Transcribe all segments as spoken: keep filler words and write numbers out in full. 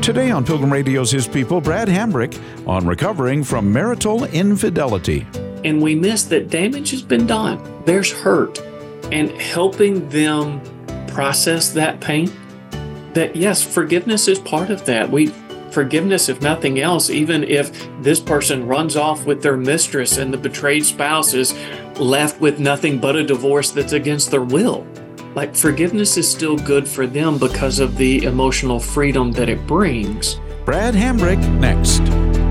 Today on Pilgrim Radio's His People, Brad Hambrick on recovering from marital infidelity. And we miss that damage has been done. There's hurt. And helping them process that pain, that yes, forgiveness is part of that. We forgiveness, if nothing else, even if this person runs off with their mistress and the betrayed spouse is left with nothing but a divorce that's against their will. Like, forgiveness is still good for them because of the emotional freedom that it brings. Brad Hambrick next.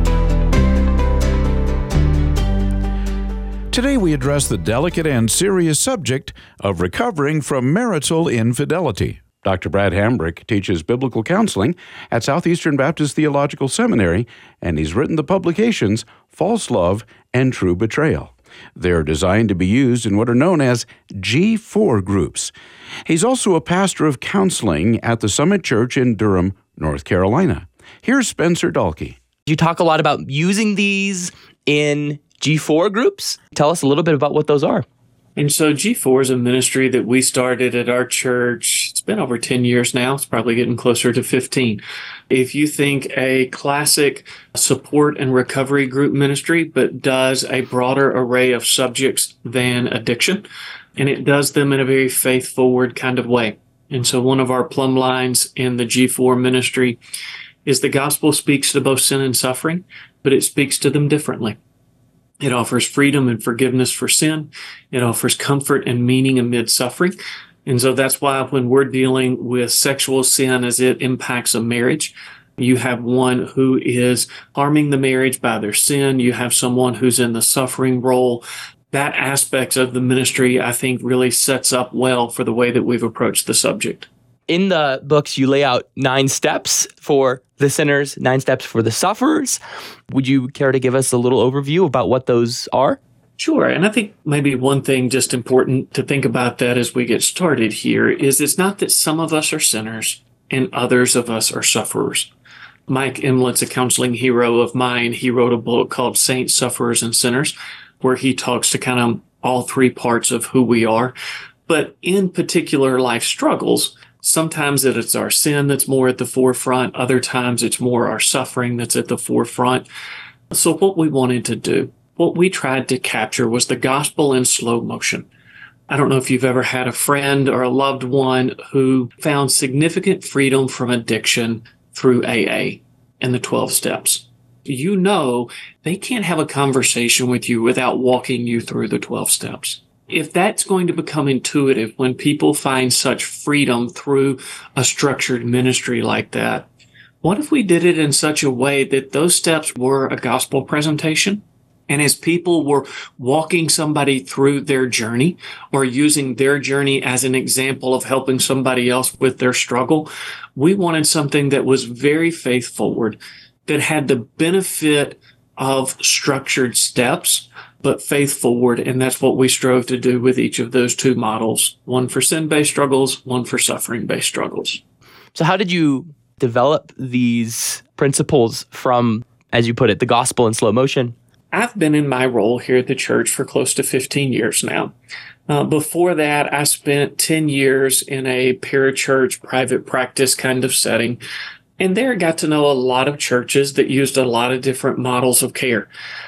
Today we address the delicate and serious subject of recovering from marital infidelity. Doctor Brad Hambrick teaches biblical counseling at Southeastern Baptist Theological Seminary, and he's written the publications False Love and True Betrayal. They're designed to be used in what are known as G four groups. He's also a pastor of counseling at the Summit Church in Durham, North Carolina. Here's Spencer Dalkey. You talk a lot about using these in G four groups. Tell us a little bit about what those are. And so G four is a ministry that we started at our church. It's been over ten years now. It's probably getting closer to fifteen. If you think a classic support and recovery group ministry, but does a broader array of subjects than addiction, and it does them in a very faith-forward kind of way. And so one of our plumb lines in the G four ministry is the gospel speaks to both sin and suffering, but it speaks to them differently. It offers freedom and forgiveness for sin. It offers comfort and meaning amid suffering. And so that's why when we're dealing with sexual sin as it impacts a marriage, you have one who is harming the marriage by their sin. You have someone who's in the suffering role. That aspect of the ministry, I think, really sets up well for the way that we've approached the subject. In the books, you lay out nine steps for the sinners, nine steps for the sufferers. Would you care to give us a little overview about what those are? Sure. And I think maybe one thing just important to think about that as we get started here is it's not that some of us are sinners and others of us are sufferers. Mike Emlett's a counseling hero of mine. He wrote a book called Saints, Sufferers, and Sinners, where he talks to kind of all three parts of who we are. But in particular life struggles, sometimes it's our sin that's more at the forefront. Other times it's more our suffering that's at the forefront. So what we wanted to do, what we tried to capture was the gospel in slow motion. I don't know if you've ever had a friend or a loved one who found significant freedom from addiction through A A and the twelve steps. You know they can't have a conversation with you without walking you through the twelve steps. If that's going to become intuitive when people find such freedom through a structured ministry like that, what if we did it in such a way that those steps were a gospel presentation? And as people were walking somebody through their journey or using their journey as an example of helping somebody else with their struggle, we wanted something that was very faith forward, that had the benefit of structured steps, but faith forward. And that's what we strove to do with each of those two models, one for sin-based struggles, one for suffering-based struggles. So how did you develop these principles from, as you put it, the gospel in slow motion? I've been in my role here at the church for close to fifteen years now. Uh, before that, I spent ten years in a parachurch private practice kind of setting. And there I got to know a lot of churches that used a lot of different models of care.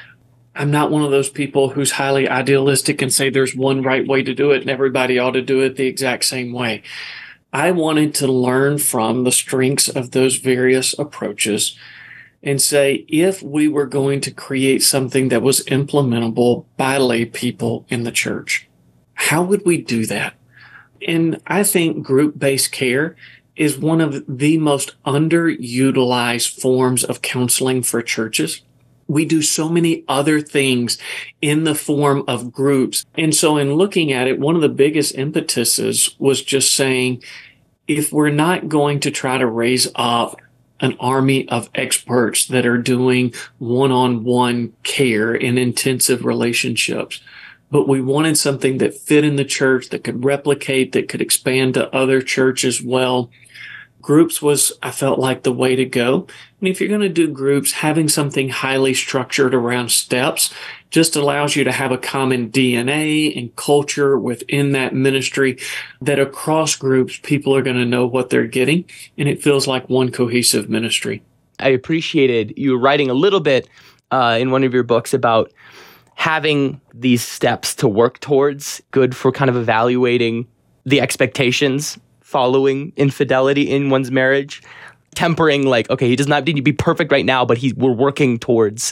I'm not one of those people who's highly idealistic and say there's one right way to do it and everybody ought to do it the exact same way. I wanted to learn from the strengths of those various approaches and say, if we were going to create something that was implementable by lay people in the church, how would we do that? And I think group-based care is one of the most underutilized forms of counseling for churches. We do so many other things in the form of groups. And so in looking at it, one of the biggest impetuses was just saying, if we're not going to try to raise up an army of experts that are doing one-on-one care in intensive relationships, but we wanted something that fit in the church, that could replicate, that could expand to other churches well, groups was, I felt like, the way to go. And if you're going to do groups, having something highly structured around steps just allows you to have a common D N A and culture within that ministry that across groups, people are going to know what they're getting. And it feels like one cohesive ministry. I appreciated you writing a little bit uh, in one of your books about having these steps to work towards, good for kind of evaluating the expectations following infidelity in one's marriage, tempering like, okay, he does not need to be perfect right now, but he, we're working towards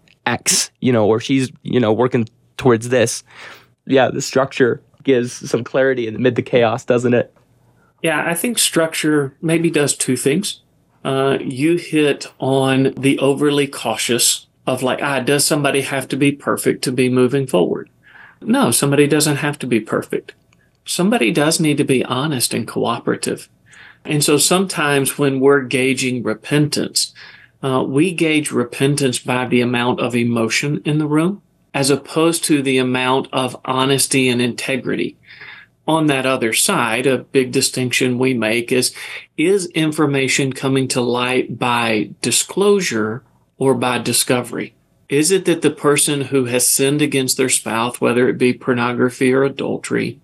X, you know, or she's, you know, working towards this. Yeah, the structure gives some clarity amid the chaos, doesn't it? Yeah, I think structure maybe does two things. Uh, you hit on the overly cautious of like, ah, does somebody have to be perfect to be moving forward? No, somebody doesn't have to be perfect. Somebody does need to be honest and cooperative. And so sometimes when we're gauging repentance, uh, we gauge repentance by the amount of emotion in the room, as opposed to the amount of honesty and integrity. On that other side, a big distinction we make is, is information coming to light by disclosure or by discovery? Is it that the person who has sinned against their spouse, whether it be pornography or adultery,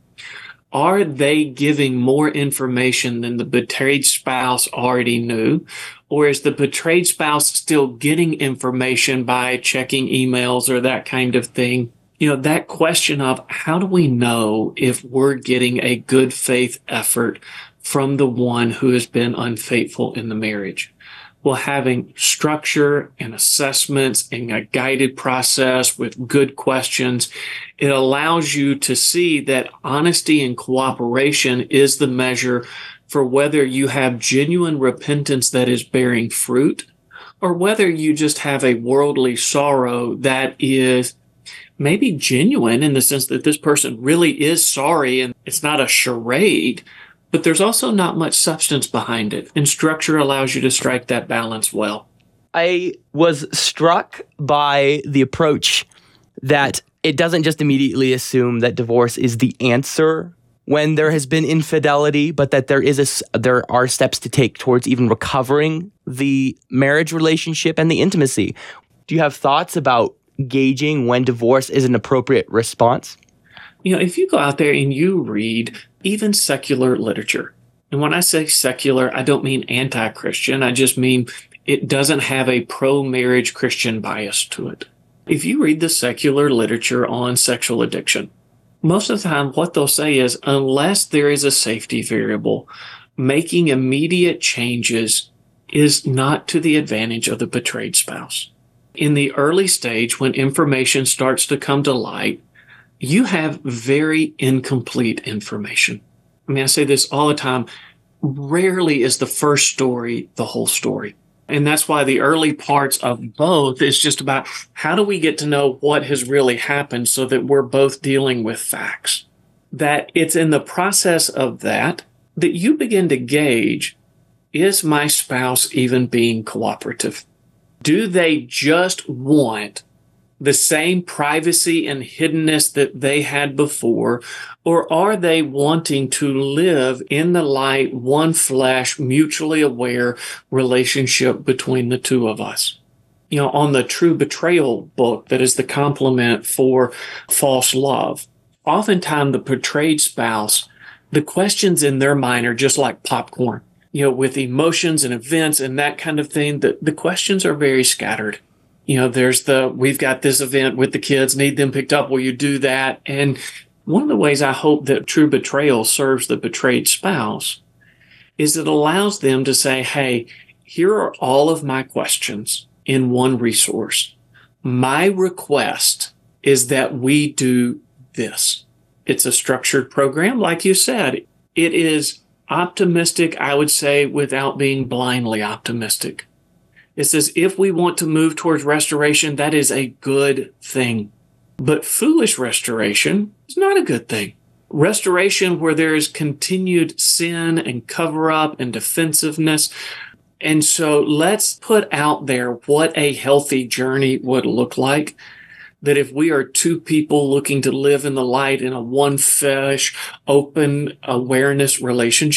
are they giving more information than the betrayed spouse already knew? Or is the betrayed spouse still getting information by checking emails or that kind of thing? You know, that question of how do we know if we're getting a good faith effort from the one who has been unfaithful in the marriage? Well, having structure and assessments and a guided process with good questions, it allows you to see that honesty and cooperation is the measure for whether you have genuine repentance that is bearing fruit, or whether you just have a worldly sorrow that is maybe genuine in the sense that this person really is sorry and it's not a charade, but there's also not much substance behind it. And structure allows you to strike that balance well. I was struck by the approach that it doesn't just immediately assume that divorce is the answer when there has been infidelity, but that there is a, there are steps to take towards even recovering the marriage relationship and the intimacy. Do you have thoughts about gauging when divorce is an appropriate response? You know, if you go out there and you read even secular literature, and when I say secular, I don't mean anti-Christian. I just mean it doesn't have a pro-marriage Christian bias to it. If you read the secular literature on sexual addiction, most of the time what they'll say is unless there is a safety variable, making immediate changes is not to the advantage of the betrayed spouse. In the early stage, when information starts to come to light, you have very incomplete information. I mean, I say this all the time. Rarely is the first story the whole story. And that's why the early parts of both is just about how do we get to know what has really happened so that we're both dealing with facts. That it's in the process of that that you begin to gauge, is my spouse even being cooperative? Do they just want the same privacy and hiddenness that they had before, or are they wanting to live in the light, one flesh, mutually aware relationship between the two of us? You know, on the True Betrayal book, that is the complement for false love, oftentimes the betrayed spouse, the questions in their mind are just like popcorn. You know, with emotions and events and that kind of thing, the, the questions are very scattered. You know, there's the, we've got this event with the kids, need them picked up. Will you do that? And one of the ways I hope that True Betrayal serves the betrayed spouse is it allows them to say, hey, here are all of my questions in one resource. My request is that we do this. It's a structured program. Like you said, it is optimistic, I would say, without being blindly optimistic. It says if we want to move towards restoration, that is a good thing. But foolish restoration is not a good thing. Restoration where there is continued sin and cover-up and defensiveness. And so let's put out there what a healthy journey would look like. That if we are two people looking to live in the light in a one flesh, open awareness relationship,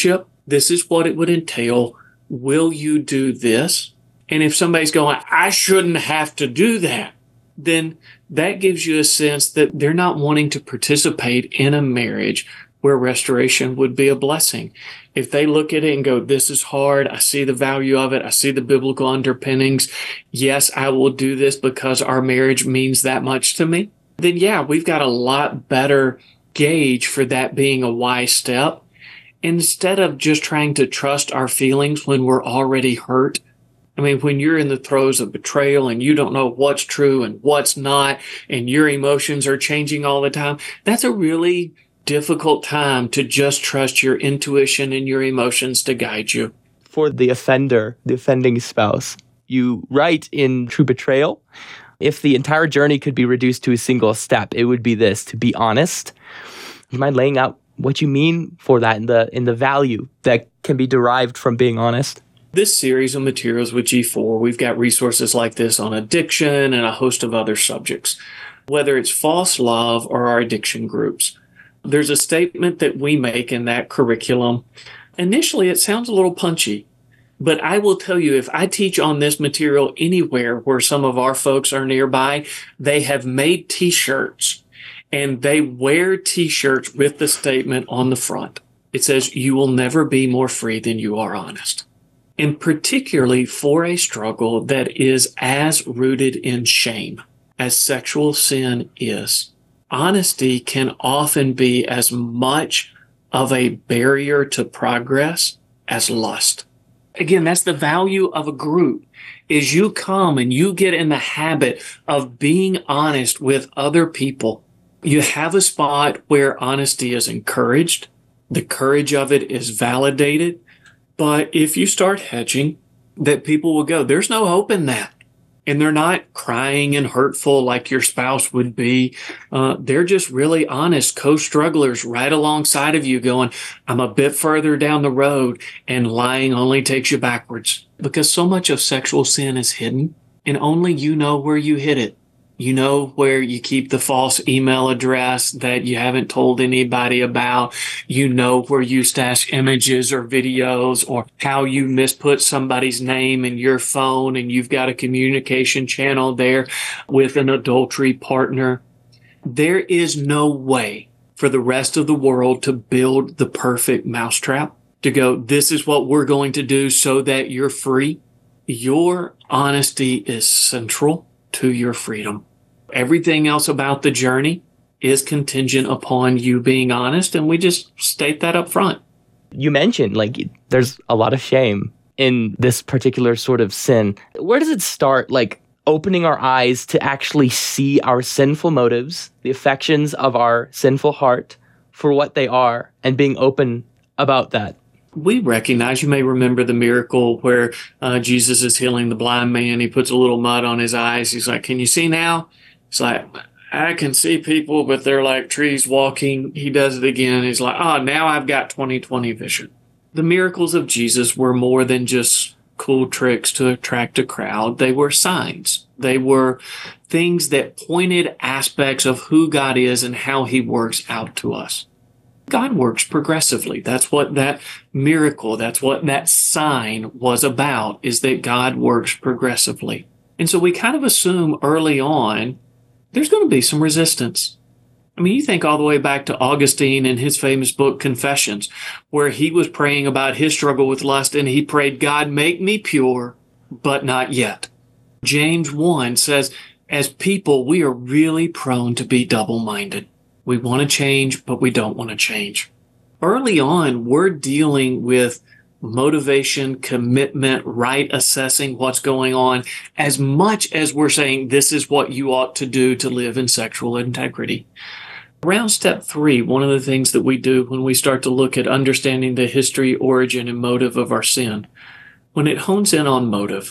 This is what it would entail. Will you do this? And if somebody's going, I shouldn't have to do that, then that gives you a sense that they're not wanting to participate in a marriage where restoration would be a blessing. If they look at it and go, this is hard, I see the value of it, I see the biblical underpinnings, yes, I will do this because our marriage means that much to me, then yeah, we've got a lot better gauge for that being a wise step. Instead of just trying to trust our feelings when we're already hurt. I mean, when you're in the throes of betrayal and you don't know what's true and what's not, and your emotions are changing all the time, that's a really difficult time to just trust your intuition and your emotions to guide you. For the offender, the offending spouse, you write in True Betrayal, if the entire journey could be reduced to a single step, it would be this: to be honest. Do you mind laying out what you mean for that in the in the value that can be derived from being honest? This series of materials with G four, we've got resources like this on addiction and a host of other subjects, whether it's false love or our addiction groups. There's a statement that we make in that curriculum. Initially, it sounds a little punchy, but I will tell you, if I teach on this material anywhere where some of our folks are nearby, they have made T-shirts, and they wear T-shirts with the statement on the front. It says, you will never be more free than you are honest. And particularly for a struggle that is as rooted in shame as sexual sin is, honesty can often be as much of a barrier to progress as lust. Again, that's the value of a group, is you come and you get in the habit of being honest with other people. You have a spot where honesty is encouraged. The courage of it is validated. But if you start hedging, that people will go, there's no hope in that. And they're not crying and hurtful like your spouse would be. Uh, they're just really honest co-strugglers right alongside of you going, I'm a bit further down the road, and lying only takes you backwards. Because so much of sexual sin is hidden, and only you know where you hid it. You know where you keep the false email address that you haven't told anybody about. You know where you stash images or videos, or how you misput somebody's name in your phone and you've got a communication channel there with an adultery partner. There is no way for the rest of the world to build the perfect mousetrap to go, this is what we're going to do so that you're free. Your honesty is central to your freedom. Everything else about the journey is contingent upon you being honest, and we just state that up front. You mentioned, like, there's a lot of shame in this particular sort of sin. Where does it start, like, opening our eyes to actually see our sinful motives, the affections of our sinful heart for what they are, and being open about that? We recognize, you may remember the miracle where uh, Jesus is healing the blind man. He puts a little mud on his eyes. He's like, can you see now? It's like, I can see people, but they're like trees walking. He does it again. He's like, oh, now I've got twenty twenty vision. The miracles of Jesus were more than just cool tricks to attract a crowd. They were signs. They were things that pointed aspects of who God is and how he works out to us. God works progressively. That's what that miracle, that's what that sign was about, is that God works progressively. And so we kind of assume early on, there's going to be some resistance. I mean, you think all the way back to Augustine and his famous book, Confessions, where he was praying about his struggle with lust, and he prayed, God, make me pure, but not yet. James one says, as people, we are really prone to be double-minded. We want to change, but we don't want to change. Early on, we're dealing with motivation, commitment, right assessing what's going on, as much as we're saying this is what you ought to do to live in sexual integrity. Around step three, one of the things that we do when we start to look at understanding the history, origin, and motive of our sin, when it hones in on motive,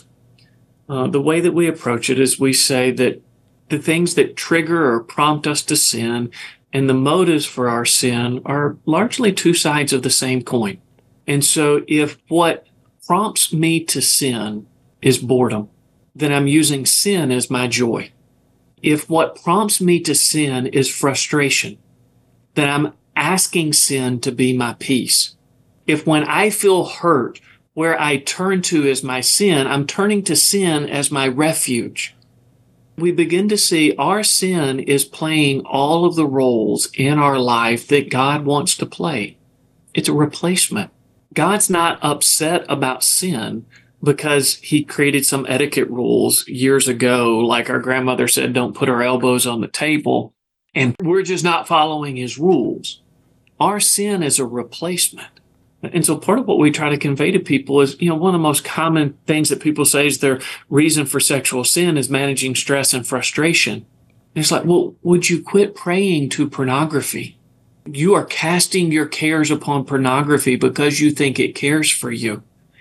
uh, the way that we approach it is we say that the things that trigger or prompt us to sin and the motives for our sin are largely two sides of the same coin. And so if what prompts me to sin is boredom, then I'm using sin as my joy. If what prompts me to sin is frustration, then I'm asking sin to be my peace. If when I feel hurt, where I turn to is my sin, I'm turning to sin as my refuge. We begin to see our sin is playing all of the roles in our life that God wants to play. It's a replacement. God's not upset about sin because he created some etiquette rules years ago, like our grandmother said, don't put our elbows on the table, and we're just not following his rules. Our sin is a replacement. And so part of what we try to convey to people is, you know, one of the most common things that people say is their reason for sexual sin is managing stress and frustration. And it's like, well, would you quit praying to pornography? You are casting your cares upon pornography because you think it cares for you.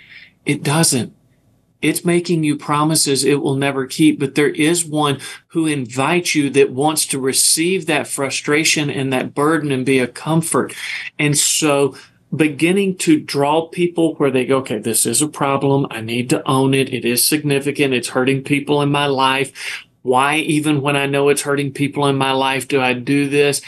It doesn't. It's making you promises it will never keep, but there is one who invites you that wants to receive that frustration and that burden and be a comfort. And so beginning to draw people where they go, okay, this is a problem. I need to own it. It is significant. It's hurting people in my life. Why, even when I know it's hurting people in my life, do I do this?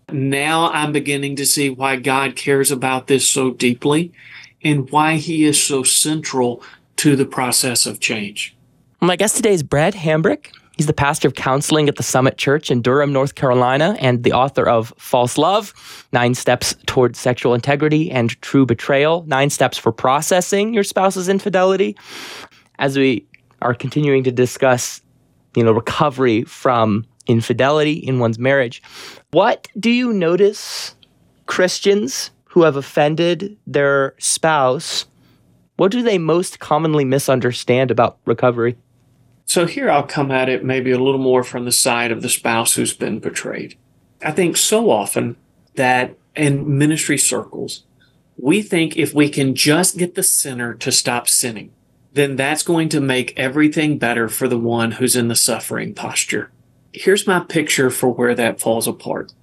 Now I'm beginning to see why God cares about this so deeply and why he is so central to the process of change. My guest today is Brad Hambrick. He's the pastor of counseling at the Summit Church in Durham, North Carolina, and the author of False Love, Nine Steps Towards Sexual Integrity and True Betrayal, Nine Steps for Processing Your Spouse's Infidelity. As we are continuing to discuss, you know, recovery from infidelity in one's marriage, what do you notice Christians who have offended their spouse, what do they most commonly misunderstand about recovery? So here I'll come at it maybe a little more from the side of the spouse who's been betrayed. I think so often that in ministry circles, we think if we can just get the sinner to stop sinning, then that's going to make everything better for the one who's in the suffering posture. Here's my picture for where that falls apart.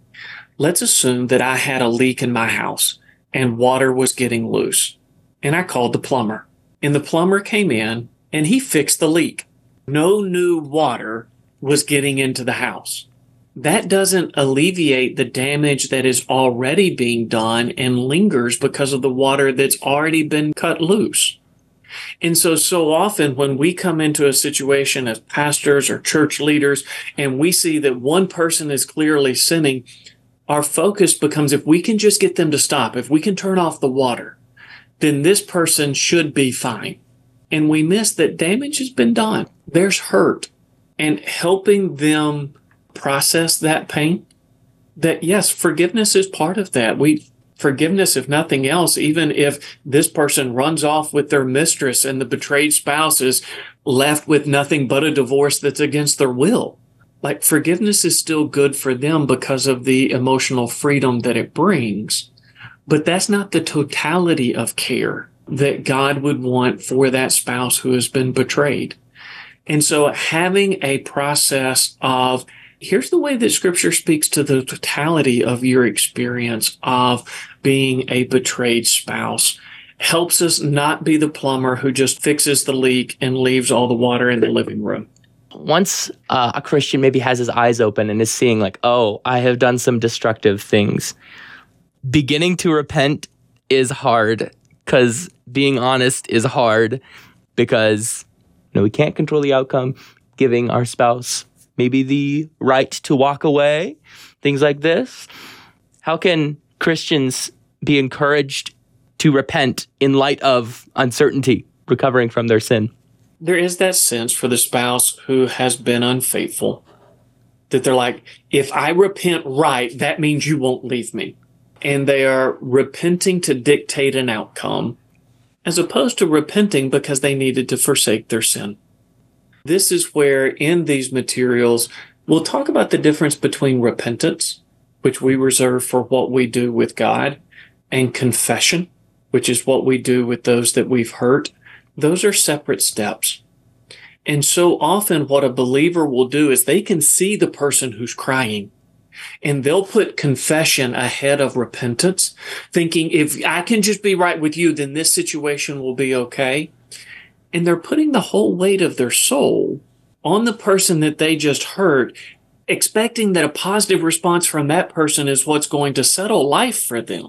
Let's assume that I had a leak in my house and water was getting loose, and I called the plumber. And the plumber came in and he fixed the leak. No new water was getting into the house. That doesn't alleviate the damage that is already being done and lingers because of the water that's already been cut loose. And so, so often when we come into a situation as pastors or church leaders and we see that one person is clearly sinning, our focus becomes if we can just get them to stop, if we can turn off the water, then this person should be fine. And we miss that damage has been done. There's hurt. And helping them process that pain, that yes, forgiveness is part of that. We forgiveness, if nothing else, even if this person runs off with their mistress and the betrayed spouse is left with nothing but a divorce that's against their will. Like forgiveness is still good for them because of the emotional freedom that it brings. But that's not the totality of care that God would want for that spouse who has been betrayed. And so having a process of, here's the way that Scripture speaks to the totality of your experience of being a betrayed spouse, helps us not be the plumber who just fixes the leak and leaves all the water in the living room. Once uh, a Christian maybe has his eyes open and is seeing like, oh, I have done some destructive things, beginning to repent is hard. Because being honest is hard because, you know, we can't control the outcome, giving our spouse maybe the right to walk away, things like this. How can Christians be encouraged to repent in light of uncertainty, recovering from their sin? There is that sense for the spouse who has been unfaithful, that they're like, if I repent right, that means you won't leave me. And they are repenting to dictate an outcome, as opposed to repenting because they needed to forsake their sin. This is where in these materials, we'll talk about the difference between repentance, which we reserve for what we do with God, and confession, which is what we do with those that we've hurt. Those are separate steps. And so often what a believer will do is they can see the person who's crying, and they'll put confession ahead of repentance, thinking if I can just be right with you, then this situation will be okay. And they're putting the whole weight of their soul on the person that they just hurt, expecting that a positive response from that person is what's going to settle life for them.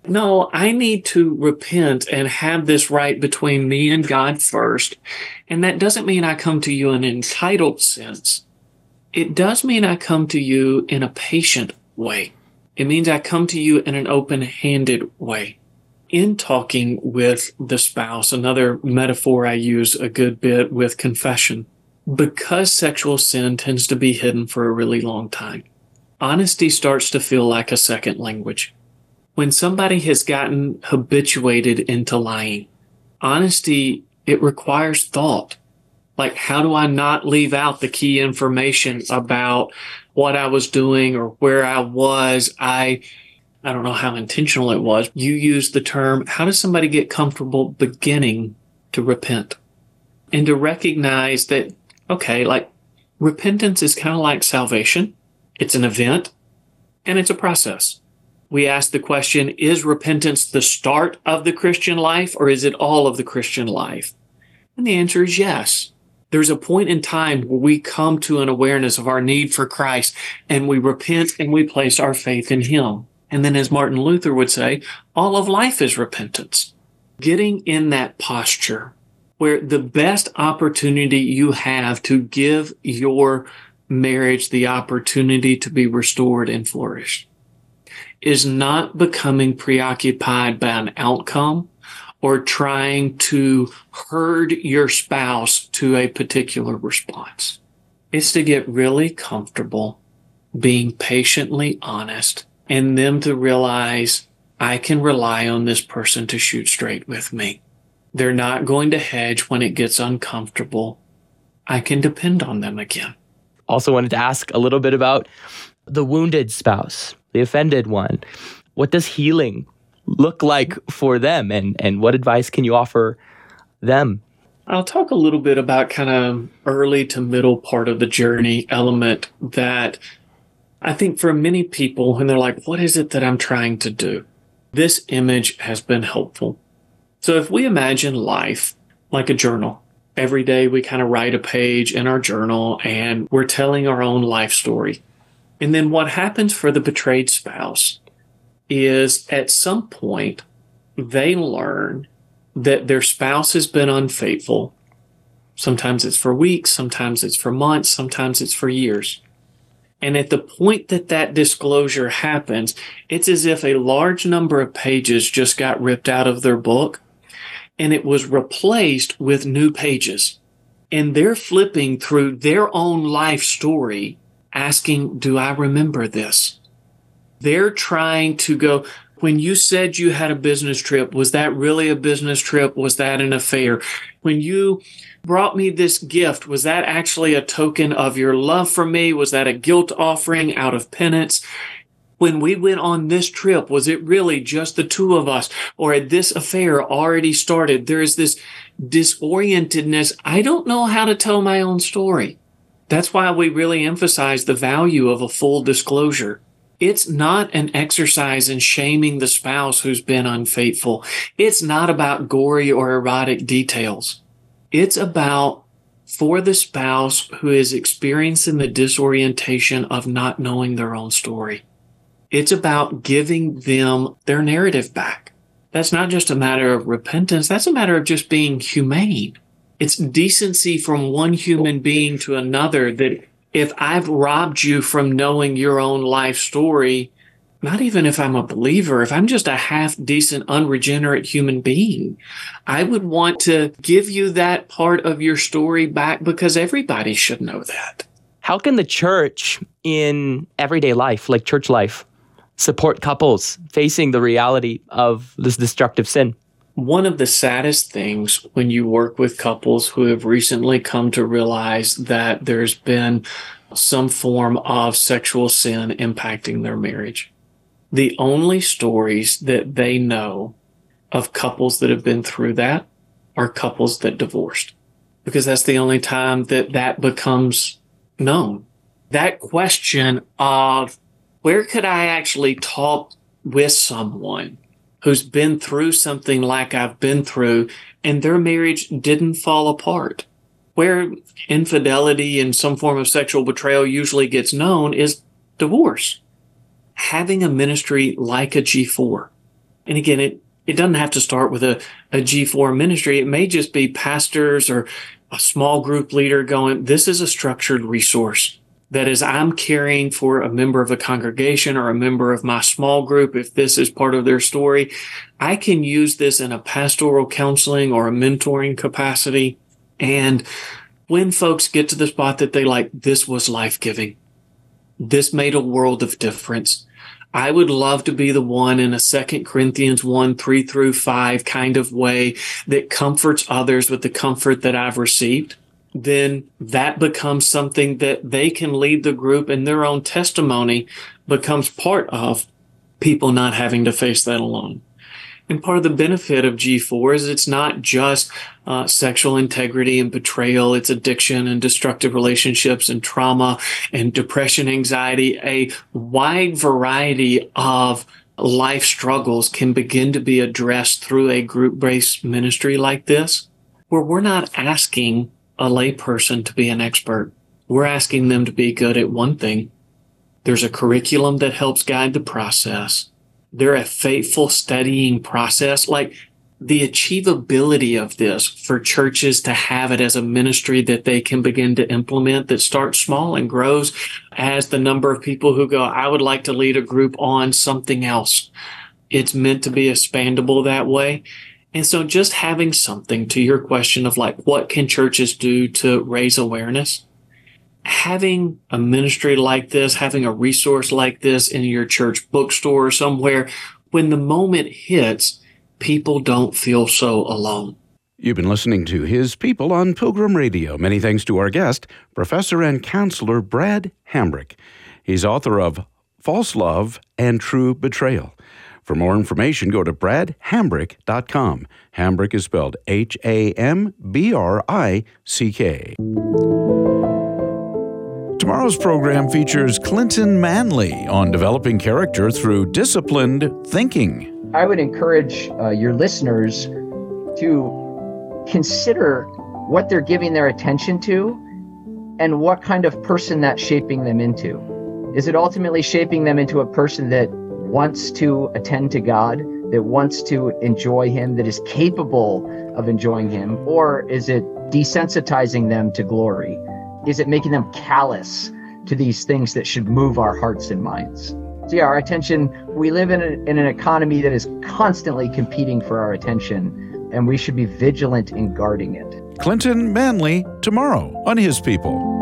no, I need to repent and have this right between me and God first. And that doesn't mean I come to you in an entitled sense. It does mean I come to you in a patient way. It means I come to you in an open-handed way. In talking with the spouse, another metaphor I use a good bit with confession, because sexual sin tends to be hidden for a really long time, honesty starts to feel like a second language. When somebody has gotten habituated into lying, honesty, it requires thought. Like, how do I not leave out the key information about what I was doing or where I was? I I don't know how intentional it was. You used the term, how does somebody get comfortable beginning to repent? And to recognize that, okay, like repentance is kind of like salvation. It's an event and it's a process. We ask the question, is repentance the start of the Christian life or is it all of the Christian life? And the answer is yes. There's a point in time where we come to an awareness of our need for Christ and we repent and we place our faith in Him. And then as Martin Luther would say, all of life is repentance. Getting in that posture where the best opportunity you have to give your marriage the opportunity to be restored and flourish is not becoming preoccupied by an outcome or trying to herd your spouse to a particular response. It's to get really comfortable being patiently honest and them to realize I can rely on this person to shoot straight with me. They're not going to hedge when it gets uncomfortable. I can depend on them again. Also wanted to ask a little bit about the wounded spouse, the offended one. What does healing look like for them, and, and what advice can you offer them? I'll talk a little bit about kind of early to middle part of the journey element that I think for many people, when they're like, what is it that I'm trying to do? This image has been helpful. So if we imagine life like a journal, every day we kind of write a page in our journal and we're telling our own life story. And then what happens for the betrayed spouse is at some point they learn that their spouse has been unfaithful. Sometimes it's for weeks, sometimes it's for months, sometimes it's for years. And at the point that that disclosure happens, it's as if a large number of pages just got ripped out of their book and it was replaced with new pages. And they're flipping through their own life story, asking, do I remember this? They're trying to go, when you said you had a business trip, was that really a business trip? Was that an affair? When you brought me this gift, was that actually a token of your love for me? Was that a guilt offering out of penance? When we went on this trip, was it really just the two of us? Or had this affair already started? There is this disorientedness. I don't know how to tell my own story. That's why we really emphasize the value of a full disclosure. It's not an exercise in shaming the spouse who's been unfaithful. It's not about gory or erotic details. It's about for the spouse who is experiencing the disorientation of not knowing their own story. It's about giving them their narrative back. That's not just a matter of repentance. That's a matter of just being humane. It's decency from one human being to another, that if I've robbed you from knowing your own life story, not even if I'm a believer, if I'm just a half-decent, unregenerate human being, I would want to give you that part of your story back because everybody should know that. How can the church in everyday life, like church life, support couples facing the reality of this destructive sin? One of the saddest things when you work with couples who have recently come to realize that there's been some form of sexual sin impacting their marriage, the only stories that they know of couples that have been through that are couples that divorced, because that's the only time that that becomes known. That question of where could I actually talk with someone who's been through something like I've been through and their marriage didn't fall apart? Where infidelity and some form of sexual betrayal usually gets known is divorce. Having a ministry like a G four, And again, it, it doesn't have to start with a, a G four ministry. It may just be pastors or a small group leader going, this is a structured resource that as I'm caring for a member of a congregation or a member of my small group, if this is part of their story, I can use this in a pastoral counseling or a mentoring capacity. And when folks get to the spot that they like, this was life-giving, this made a world of difference, I would love to be the one in a Second Corinthians one, three through five kind of way that comforts others with the comfort that I've received. Then that becomes something that they can lead the group, and their own testimony becomes part of people not having to face that alone. And part of the benefit of G four is it's not just uh, sexual integrity and betrayal. It's addiction and destructive relationships and trauma and depression, anxiety. A wide variety of life struggles can begin to be addressed through a group-based ministry like this, where we're not asking a layperson to be an expert. We're asking them to be good at one thing. There's a curriculum that helps guide the process. They're a faithful studying process. Like the achievability of this for churches to have it as a ministry that they can begin to implement that starts small and grows as the number of people who go, I would like to lead a group on something else. It's meant to be expandable that way. And so just having something to your question of like, what can churches do to raise awareness? Having a ministry like this, having a resource like this in your church bookstore or somewhere, when the moment hits, people don't feel so alone. You've been listening to His People on Pilgrim Radio. Many thanks to our guest, Professor and Counselor Brad Hambrick. He's author of False Love and True Betrayal. For more information, go to brad hambrick dot com. Hambrick is spelled H A M B R I C K. Tomorrow's program features Clinton Manley on developing character through disciplined thinking. I would encourage uh, your listeners to consider what they're giving their attention to and what kind of person that's shaping them into. Is it ultimately shaping them into a person that wants to attend to God, that wants to enjoy Him, that is capable of enjoying Him? Or is it desensitizing them to glory? Is it making them callous to these things that should move our hearts and minds? So yeah, our attention, we live in, a, in an economy that is constantly competing for our attention, and we should be vigilant in guarding it. Clinton Manley tomorrow on His People.